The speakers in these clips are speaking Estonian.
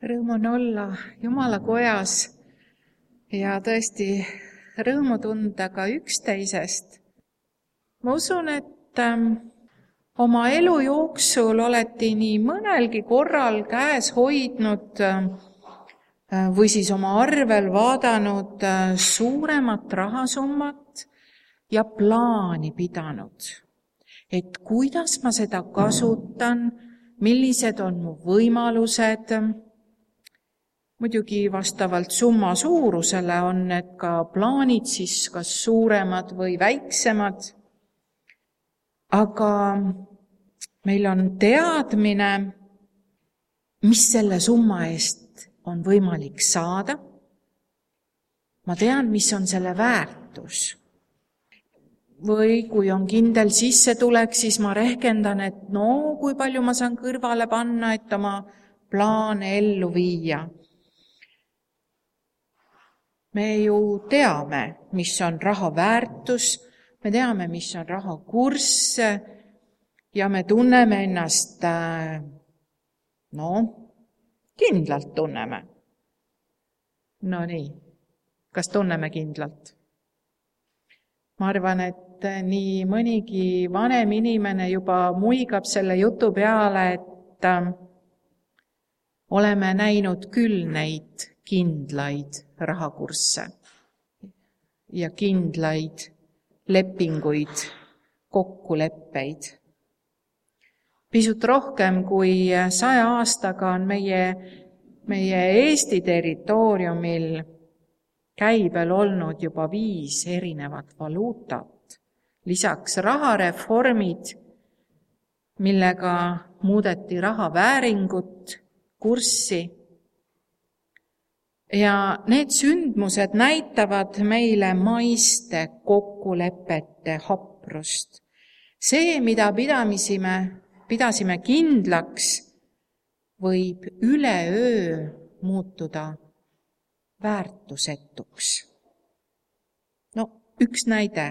Rõõm on olla Jumala kojas ja tõesti rõõmu tunda ka üksteisest. Ma usun, et oma elu jooksul olete nii mõnelgi korral käes hoidnud või siis oma arvel vaadanud suuremat rahasummat ja plaani pidanud, et kuidas ma seda kasutan, millised on mu võimalused. Muidugi vastavalt summa suurusele on need ka plaanid siis kas suuremad või väiksemad, aga meil on teadmine, mis selle summa eest on võimalik saada. Ma tean, mis on selle väärtus. Või kui on kindel sissetulek, siis ma rehkendan, et kui palju ma saan kõrvale panna, et oma plaane ellu viia. Me ju teame, mis on raha väärtus, me teame, mis on raha kurss ja me tunneme ennast, kindlalt tunneme. No nii, kas tunneme kindlalt? Ma arvan, et nii mõnigi vanem inimene juba muigab selle jutu peale, et oleme näinud küll neid kindlaid rahakursse ja kindlaid lepinguid, kokkuleppeid. Pisut rohkem kui 100 aastaga on meie Eesti territooriumil käibel olnud juba 5 erinevat valuutat, lisaks rahareformid, millega muudeti raha vääringut, kurssi. Ja need sündmused näitavad meile maiste kokkulepete haprust. See, mida pidasime kindlaks, võib üleöö muutuda väärtusetuks. Üks näide.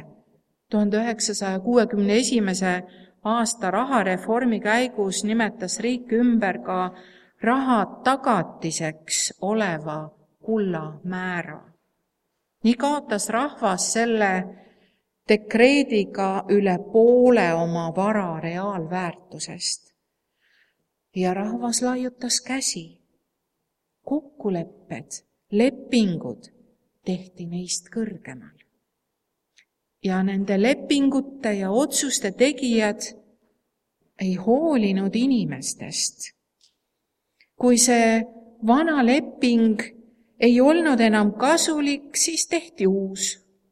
1961. aasta rahareformi käigus nimetas riik ümber ka raha tagatiseks oleva kullamäära. Nii kaotas rahvas selle dekreediga üle poole oma vara reaalväärtusest. Ja rahvas laiutas käsi. Kokkulepped, lepingud tehti neist kõrgemal. Ja nende lepingute ja otsuste tegijad ei hoolinud inimestest. Kui see vana leping ei olnud enam kasulik, siis tehti uus.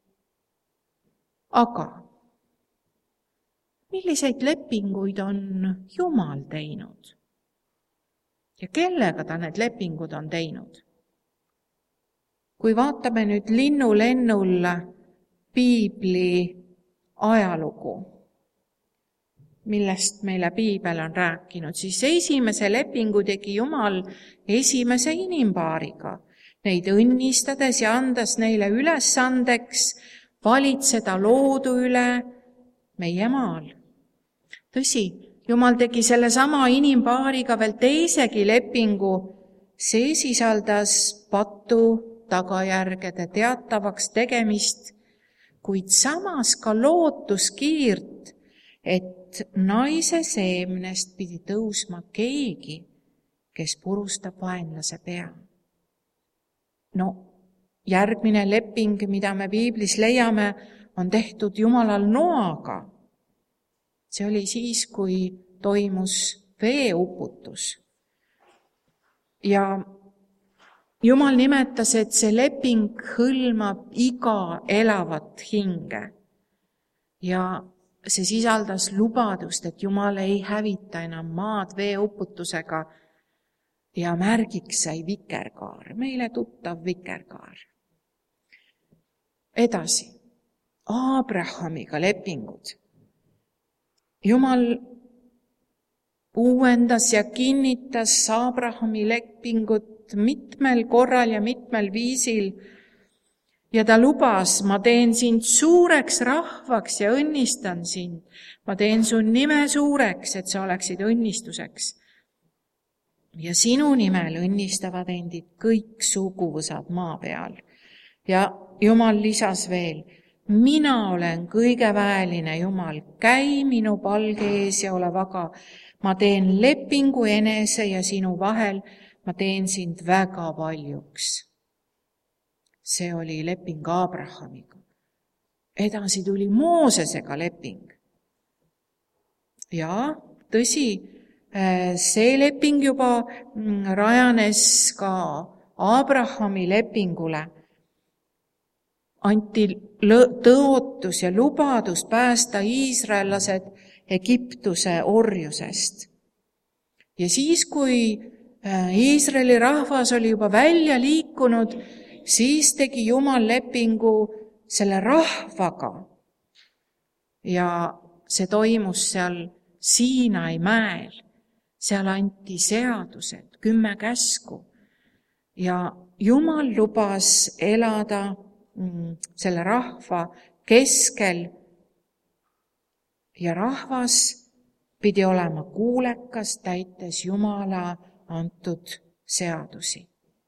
Aga milliseid lepinguid on Jumal teinud? Ja kellega ta need lepingud on teinud? Kui vaatame nüüd linnulennul piibli ajalugu, millest meile piibel on rääkinud, siis esimese lepingu tegi Jumal esimese inimpaariga, neid õnnistades ja andes neile ülesandeks valitseda loodu üle meie maal. Tõsi, Jumal tegi sellesama inimpaariga veel teisegi lepingu, see sisaldas patu tagajärgede teatavaks tegemist, kuid samas ka lootuskiirt, et naise seemnest pidi tõusma keegi, kes purustab vaenlase pea. Järgmine leping, mida me piiblis leiame, on tehtud Jumalal Noaga. See oli siis, kui toimus veeuputus. Ja Jumal nimetas, et see leping hõlmab iga elavat hinge. Ja see sisaldas lubadust, et Jumal ei hävita enam maad veeuputusega ja märgiks sai vikerkaar, meile tuttav vikerkaar. Edasi, Abrahamiga lepingud. Jumal uuendas ja kinnitas Abrahami lepingut mitmel korral ja mitmel viisil ja ta lubas, ma teen sind suureks rahvaks ja õnnistan sind. Ma teen su nime suureks, et sa oleksid õnnistuseks. ja sinu nimel õnnistavad endid kõik suguvõsad maa peal. Ja Jumal lisas veel, mina olen kõige väeline Jumal, käi minu palge ees ja ole vaga. Ma teen lepingu enese ja sinu vahel, ma teen sind väga paljuks. See oli leping Abrahamiga. Edasi tuli Moosesega leping. Ja tõsi, see leping juba rajanes ka Abrahami lepingule. Anti tõotus ja lubadus päästa iisraellased Egiptuse orjusest. Ja siis, kui Iisraeli rahvas oli juba välja liikunud, siis tegi Jumal lepingu selle rahvaga. Ja see toimus seal Siinai mäel. Seal anti seadused, 10 käsku. Ja Jumal lubas elada selle rahva keskel ja rahvas pidi olema kuulekas, täites Jumala antud seadusi.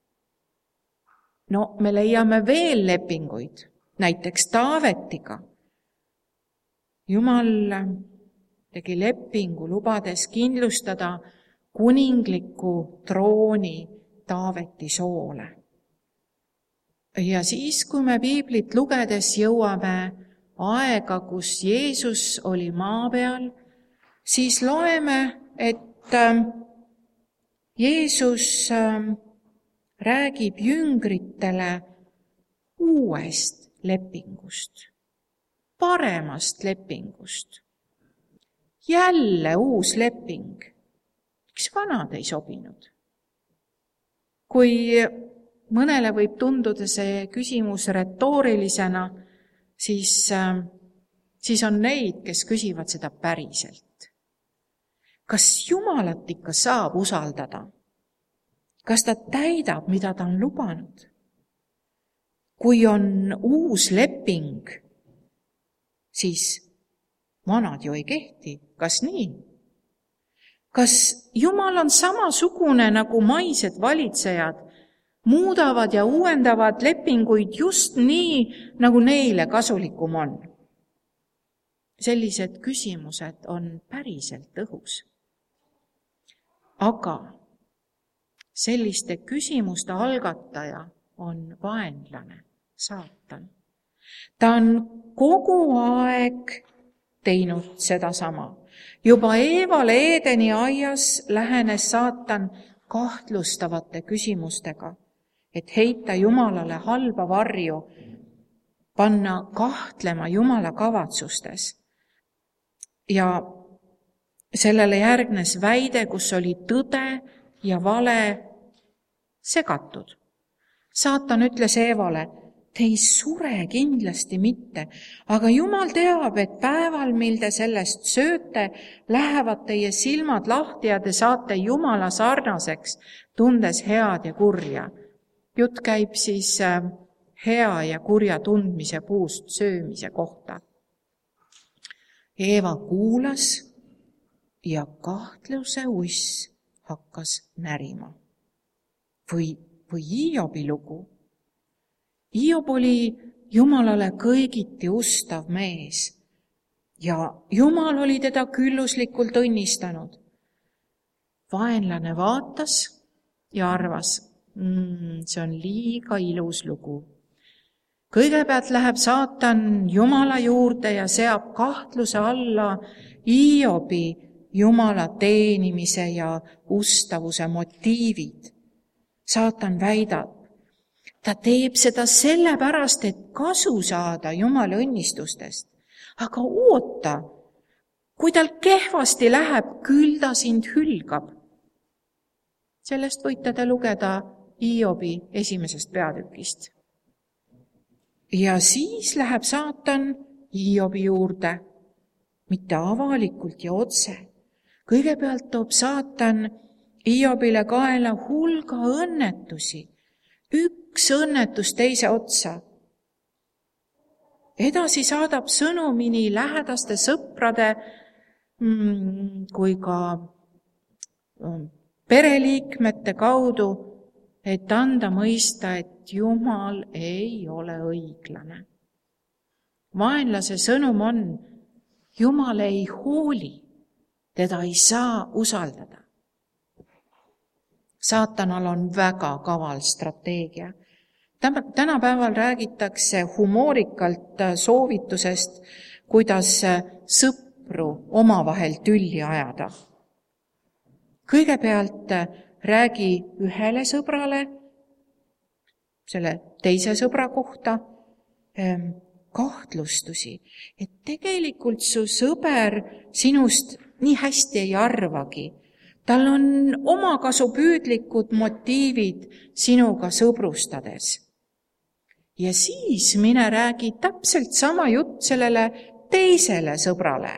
No me leiame veel lepinguid, näiteks Taavetiga. Jumal tegi lepingu, lubades kindlustada kuningliku trooni Taaveti soole. Ja siis, kui me piiblit lugedes jõuame aega, kus Jeesus oli maa peal, siis loeme, et Jeesus räägib jüngritele uuest lepingust, paremast lepingust. Jälle uus leping. Miks vanad ei sobinud? Kui mõnele võib tunduda see küsimus retoorilisena, siis on neid, kes küsivad seda päriselt. Kas Jumalat ikka saab usaldada? Kas ta täidab, mida ta on lubanud? Kui on uus leping, siis vanad ju ei kehti. Kas nii? Kas Jumal on samasugune nagu maised valitsejad, muudavad ja uuendavad lepinguid just nii, nagu neile kasulikum on? Sellised küsimused on päriselt õhus. Aga selliste küsimuste algataja on vaenlane, saatan. Ta on kogu aeg teinud sedasama. Juba Eevale Eedeni aias lähenes saatan kahtlustavate küsimustega, et heita Jumalale halba varju, panna kahtlema Jumala kavatsustes. Ja sellele järgnes väide, kus oli tõde ja vale segatud. Saatan ütles Eevale, te ei sure kindlasti mitte, aga Jumal teab, et päeval, mil te sellest sööte, lähevad teie silmad lahti ja te saate Jumala sarnaseks, tundes head ja kurja. Jutt käib siis hea ja kurja tundmise puust söömise kohta. Eeva kuulas ja kahtluse uss hakkas närima. Või Hiobi lugu. Hiob oli Jumalale kõigiti ustav mees ja Jumal oli teda külluslikult õnnistanud. Vaenlane vaatas ja arvas, see on liiga ilus lugu. Kõigepealt läheb saatan Jumala juurde ja seab kahtluse alla Hiobi Jumala teenimise ja ustavuse motiivid. Saatan väidab, ta teeb seda sellepärast, et kasu saada Jumala õnnistustest. Aga oota, kui tal kehvasti läheb, küll ta sind hülgab. Sellest võite te lugeda Hiobi 1. peatükist. Ja siis läheb saatan Hiobi juurde, mitte avalikult ja otse. Kõigepealt toob saatan Hiobile kaela hulga õnnetusi, üks õnnetus teise otsa. Edasi saadab sõnumi nii lähedaste sõprade kui ka pereliikmete kaudu, et anda mõista, et Jumal ei ole õiglane. Vaenlase sõnum on, Jumal ei hooli, teda ei saa usaldada. Saatanal on väga kaval strateegia. Tänapäeval räägitakse humoorikalt soovitusest, kuidas sõpru omavahel tülli ajada. Kõigepealt räägi ühele sõbrale, selle teise sõbra kohta, kahtlustusi, et tegelikult su sõber sinust nii hästi ei arvagi. Tal on omakasupüüdlikud motiivid sinuga sõbrustades. Ja siis mine räägi täpselt sama jutt sellele teisele sõbrale.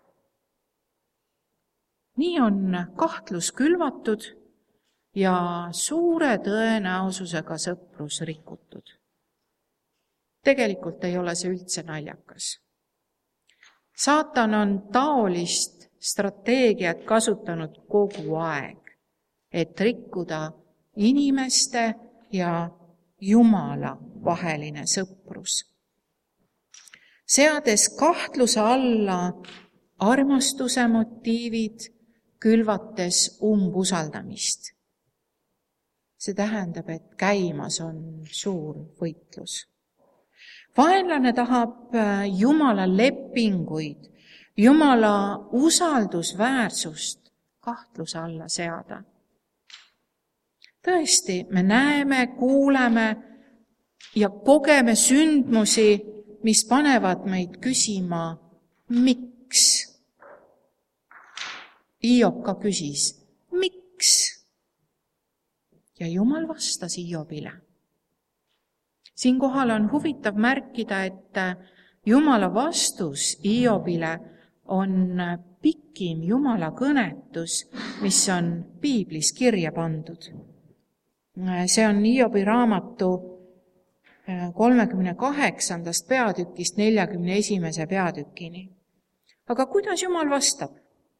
Nii on kahtlus külvatud ja suure tõenäosusega sõprus rikutud. Tegelikult ei ole see üldse naljakas. Saatan on taolist strateegiat kasutanud kogu aeg, et rikkuda inimeste ja Jumala vaheline sõprus. Seades kahtluse alla armastuse motiivid, külvates umbusaldamist. See tähendab, et käimas on suur võitlus. Vaenlane tahab Jumala lepinguid, Jumala usaldusväärsust kahtluse alla seada. Tõesti, me näeme, kuuleme ja kogeme sündmusi, mis panevad meid küsima, miks? Hiob ka küsis, miks? Ja Jumal vastas Hiobile. Siinkohal on huvitav märkida, et Jumala vastus Hiobile on pikim Jumala kõnetus, mis on piiblis kirja pandud. See on Hiobi raamatu 38. peatükist 41. peatükini. Aga kuidas Jumal vastab?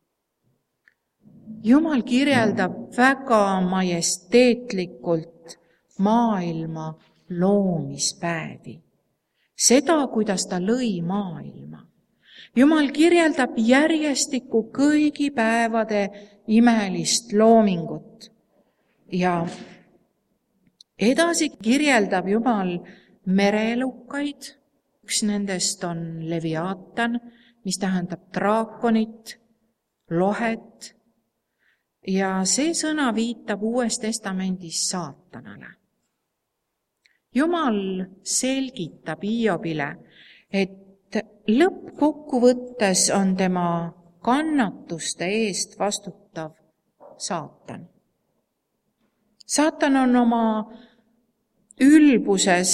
Jumal kirjeldab väga majesteetlikult maailma loomispäevi. Seda, kuidas ta lõi maailma. Jumal kirjeldab järjestikku kõigi päevade imelist loomingut. Ja edasi kirjeldab Jumal merelukaid. Üks nendest on Leviaatan, mis tähendab draakonit, lohet. Ja see sõna viitab Uues Testamendis saatanale. Jumal selgitab Hiobile, et lõppkokkuvõttes on tema kannatuste eest vastutav saatan. Saatan on oma ülbuses,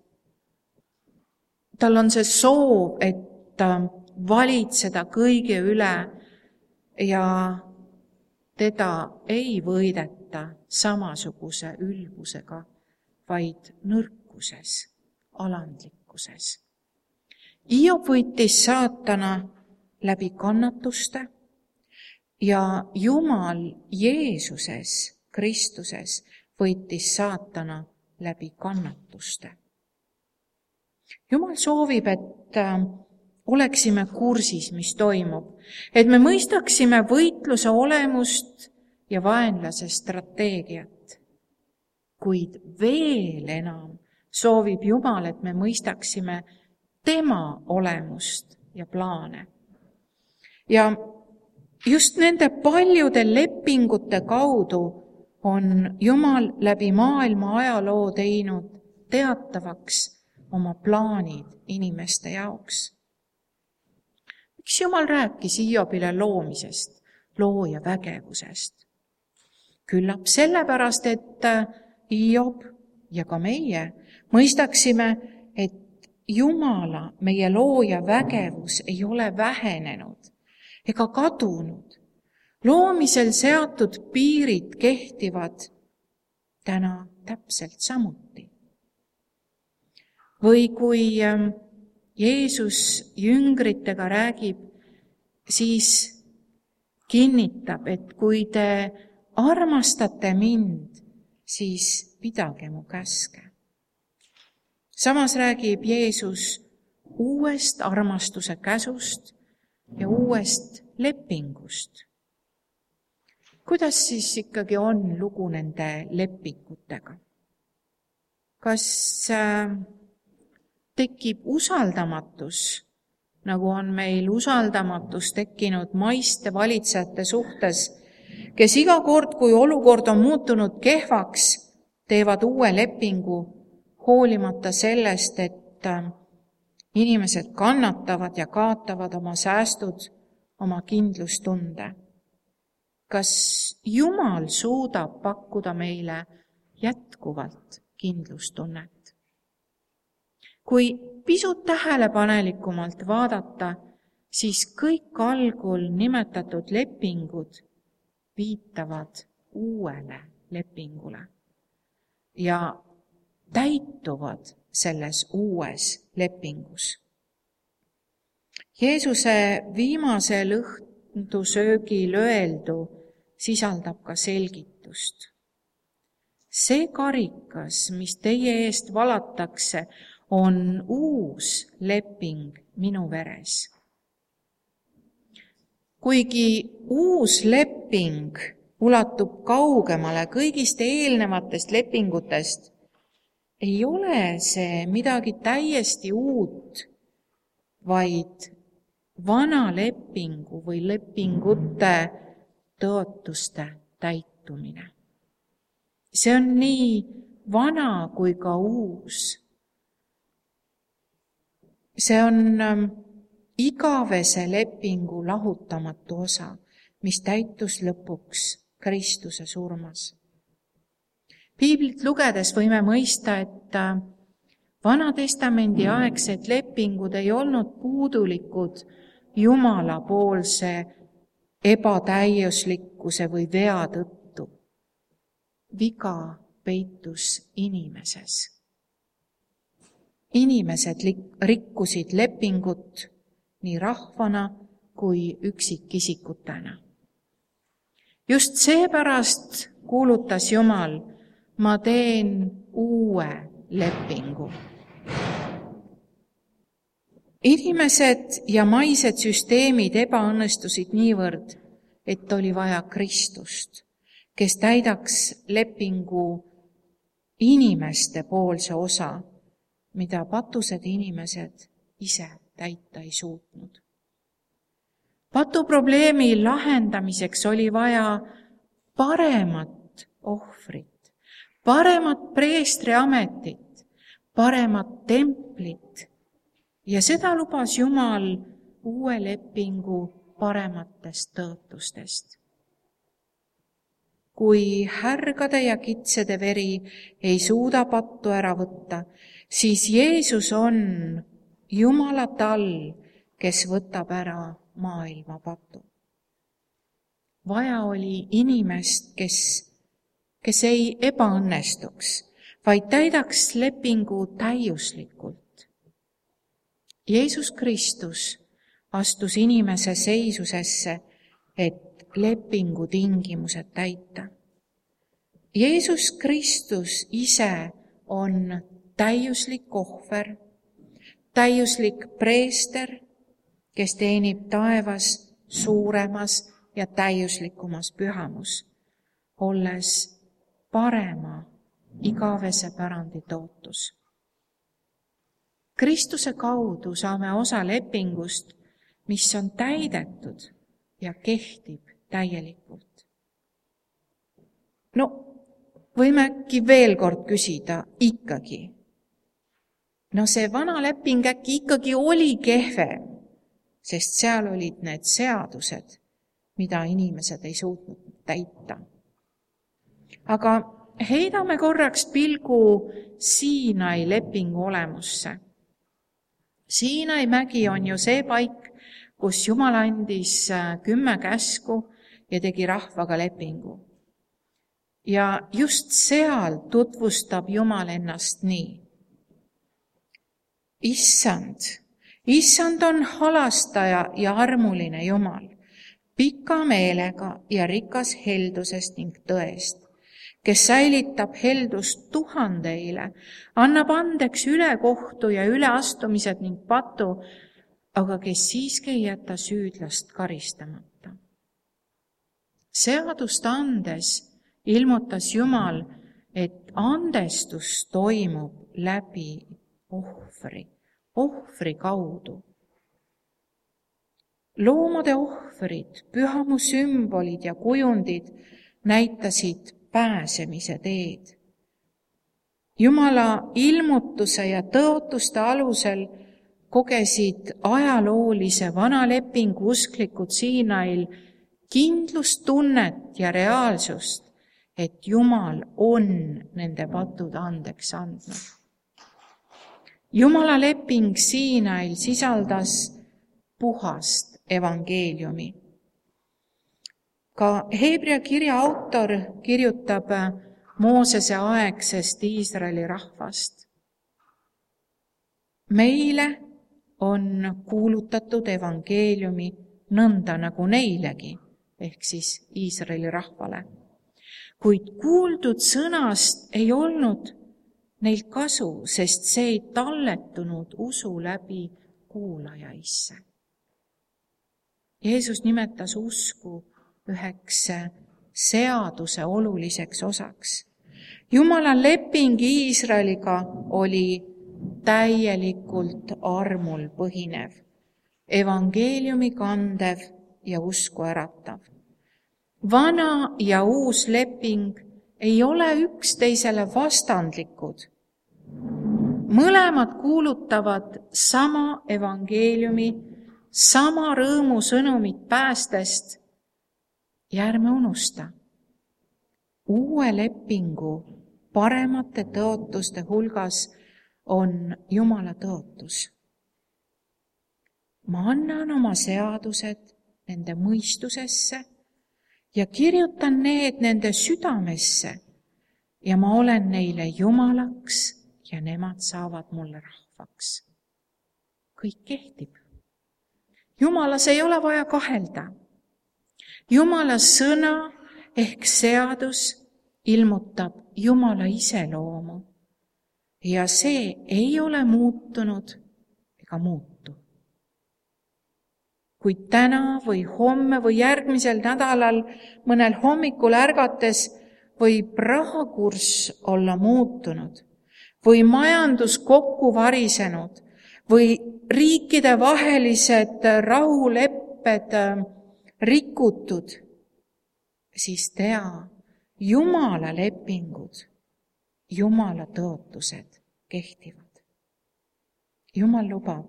tal on see soov, et valitseda kõige üle ja teda ei võideta samasuguse ülbusega, vaid nõrkuses, alandlikkuses. Hiob võitis saatana läbi kannatuste ja Jumal Jeesuses, Kristuses, võitis saatana läbi kannatuste. Jumal soovib, et oleksime kursis, mis toimub, et me mõistaksime võitluse olemust ja vaenlase strateegiat. Kuid veel enam soovib Jumal, et me mõistaksime tema olemust ja plaane. Ja just nende paljude lepingute kaudu on Jumal läbi maailma ajaloo teinud teatavaks oma plaanid inimeste jaoks. Miks Jumal rääkis Hiobile loomisest, looja vägevusest? Küllap sellepärast, et Hiob ja ka meie mõistaksime, et Jumala, meie looja vägevus ei ole vähenenud ega kadunud. Loomisel seatud piirid kehtivad täna täpselt samuti. Või kui Jeesus jüngritega räägib, siis kinnitab, et kui te armastate mind, siis pidage mu käske. Samas räägib Jeesus uuest armastuse käsust ja uuest lepingust. Kuidas siis ikkagi on lugu nende lepingutega? Kas tekib usaldamatus, nagu on meil usaldamatus tekkinud maiste valitsejate suhtes, kes iga kord, kui olukord on muutunud kehvaks, teevad uue lepingu, hoolimata sellest, et inimesed kannatavad ja kaotavad oma säästud, oma kindlustunde. Kas Jumal suudab pakkuda meile jätkuvalt kindlustunnet? Kui pisut tähelepanelikumalt vaadata, siis kõik algul nimetatud lepingud viitavad uuele lepingule ja täituvad selles uues lepingus. Jeesuse viimasel õhtusöögil öeldu sisaldab ka selgitust. See karikas, mis teie eest valatakse, on uus leping minu veres. Kuigi uus leping ulatub kaugemale kõigist eelnevatest lepingutest, ei ole see midagi täiesti uut, vaid vana lepingu või lepingute tõotuste täitumine. See on nii vana kui ka uus. See on igavese lepingu lahutamatu osa, mis täitus lõpuks Kristuse surmas. Piiblit lugedes võime mõista, et Vanatestamendi aegsed lepingud ei olnud puudulikud Jumalapoolse ebatäiuslikkuse või vea tõttu. Viga peitus inimeses. Inimesed rikkusid lepingut nii rahvana kui üksikisikutena. Just seepärast kuulutas Jumal, ma teen uue lepingu. Inimesed ja maised süsteemid ebaõnnestusid niivõrd, et oli vaja Kristust, kes täidaks lepingu inimeste poolse osa, mida patused inimesed ise täita ei suutnud. Patuprobleemi lahendamiseks oli vaja paremat ohvrit, paremat preestriametit, paremat templit ja seda lubas Jumal uue lepingu parematest tõotustest. Kui härgade ja kitsede veri ei suuda pattu ära võtta, siis Jeesus on Jumala tall, kes võtab ära maailma patu. Vaja oli inimest, kes ei ebaõnnestuks, vaid täidaks lepingu täiuslikult. Jeesus Kristus astus inimese seisusesse, et lepingu tingimused täita. Jeesus Kristus ise on täiuslik ohver, täiuslik preester, kes teenib taevas suuremas ja täiuslikumas pühamus, olles parema igavese pärandi tootus. Kristuse kaudu saame osa lepingust, mis on täidetud ja kehtib täielikult. Võime äkki veel kord küsida ikkagi. See vana leping äkki ikkagi oli kehvem, sest seal olid need seadused, mida inimesed ei suutnud täita. Aga heidame korraks pilgu Siinai lepingu olemusse. Siinai mägi on ju see paik, kus Jumal andis 10 käsku ja tegi rahvaga lepingu. Ja just seal tutvustab Jumal ennast nii. Issand on halastaja ja armuline Jumal, pika meelega ja rikas heldusest ning tõest, kes säilitab heldust tuhandeile, annab andeks ülekohtu ja üleastumised ning patu, aga kes siiski ei jäta süüdlast karistamata. Seadust andes ilmutas Jumal, et andestus toimub läbi ohvri kaudu. Loomade ohvrid, pühamu sümbolid ja kujundid näitasid pääsemise teed. Jumala ilmutuse ja tõotuste alusel kogesid ajaloolise vana lepingu usklikud Siinail kindlustunnet ja reaalsust, et Jumal on nende patud andeks andnud. Jumala leping Siinail sisaldas puhast evangeeliumi. Ka Heebrea kirja autor kirjutab Moosese aegsest Iisraeli rahvast. Meile on kuulutatud evangeeliumi nõnda nagu neilegi, ehk siis Iisraeli rahvale. Kuid kuuldud sõnast ei olnud neil kasu, sest see ei talletunud usu läbi kuulajaisse. Jeesus nimetas usku üheks seaduse oluliseks osaks. Jumala leping Iisraeliga oli täielikult armul põhinev, evangeeliumi kandev ja usku äratav. Vana ja uus leping ei ole üksteisele vastandlikud. Mõlemad kuulutavad sama evangeeliumi, sama rõõmusõnumit päästest ja ärme unusta. Uue lepingu paremate tõotuste hulgas on Jumala tõotus. Ma annan oma seadused nende mõistusesse ja kirjutan need nende südamesse ja ma olen neile Jumalaks ja nemad saavad mulle rahvaks. Kõik kehtib. Jumalas ei ole vaja kahelda. Jumala sõna ehk seadus ilmutab Jumala iseloomu ja see ei ole muutunud ega muutu. Kuid täna või homme või järgmisel nädalal mõnel hommikul ärgates võib rahakurss olla muutunud või majandus kokku varisenud või riikide vahelised rahulepped rikutud, siis tea, Jumala lepingud, Jumala tõotused kehtivad. Jumal lubab.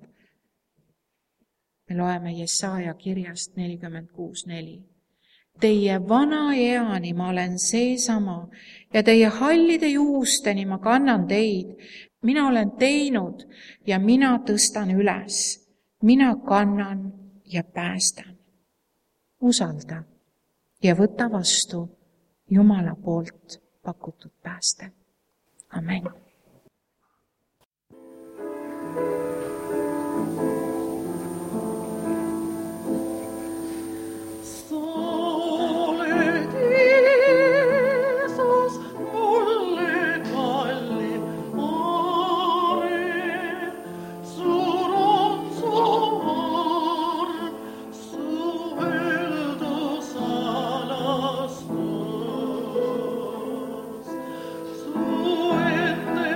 Me loeme Jesaja kirjast 46:4. Teie vana eani ma olen seesama ja teie hallide juusteni ma kannan teid. Mina olen teinud ja mina tõstan üles. Mina kannan ja päästan. Usalda ja võta vastu Jumala poolt pakutud pääste. Amen. Suette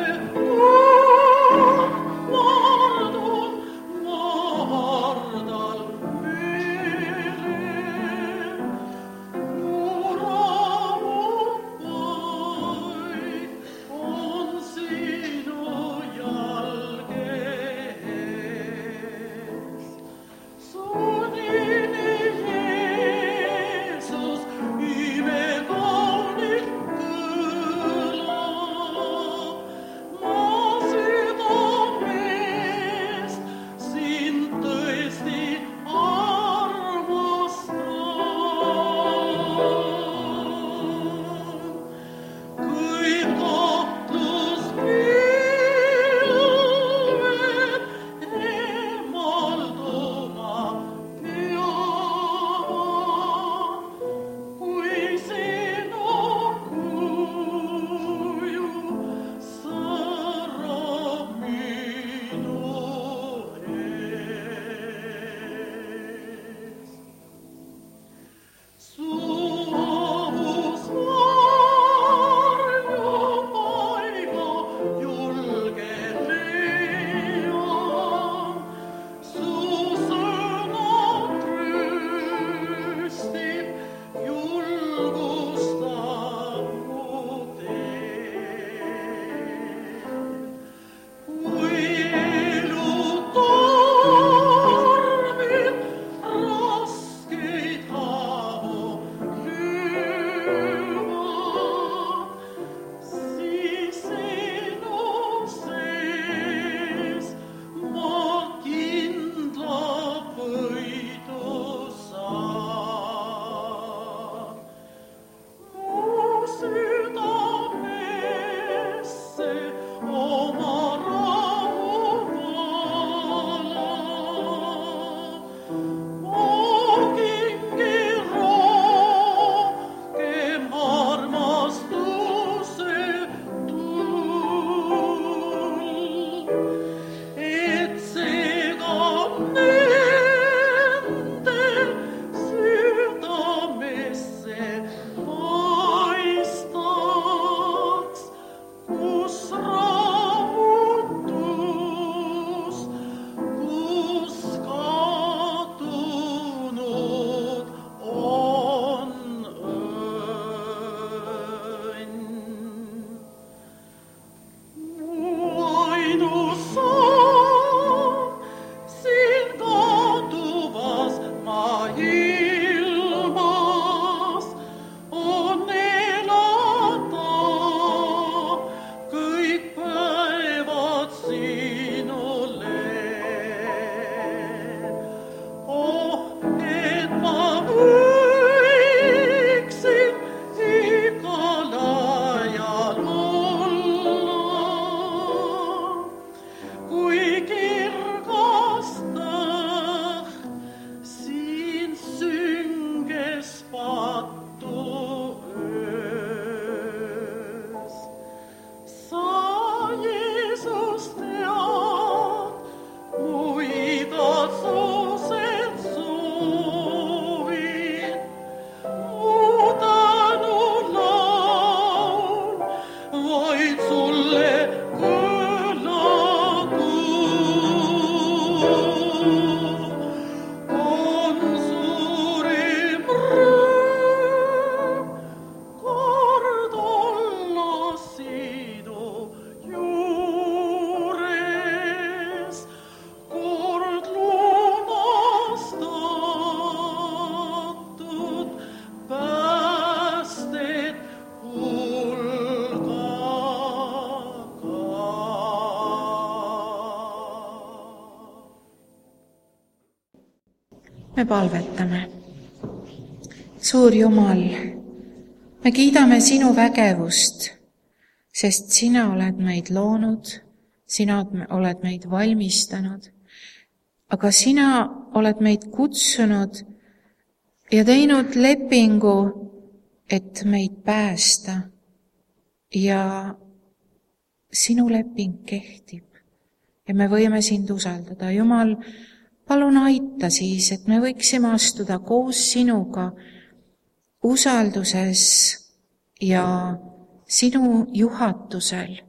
me palvetame. Suur Jumal, me kiidame sinu vägevust, sest sina oled meid loonud, sina oled meid valmistanud, aga sina oled meid kutsunud ja teinud lepingu, et meid päästa. Ja sinu leping kehtib ja me võime sind usaldada. Jumal, palun aita siis, et me võiksime astuda koos sinuga usalduses ja sinu juhatusel.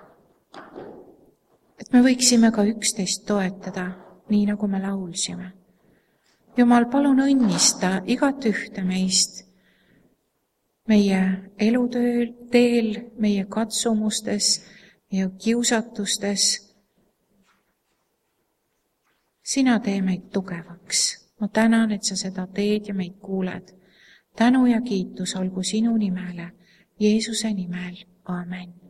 Et me võiksime ka üksteist toetada, nii nagu me laulsime. Jumal, palun õnnista igat ühte meist meie eluteel, meie katsumustes ja kiusatustes. Sina tee meid tugevaks. Ma tänan, et sa seda teed ja meid kuuled. Tänu ja kiitus olgu sinu nimele, Jeesuse nimel. Aamen.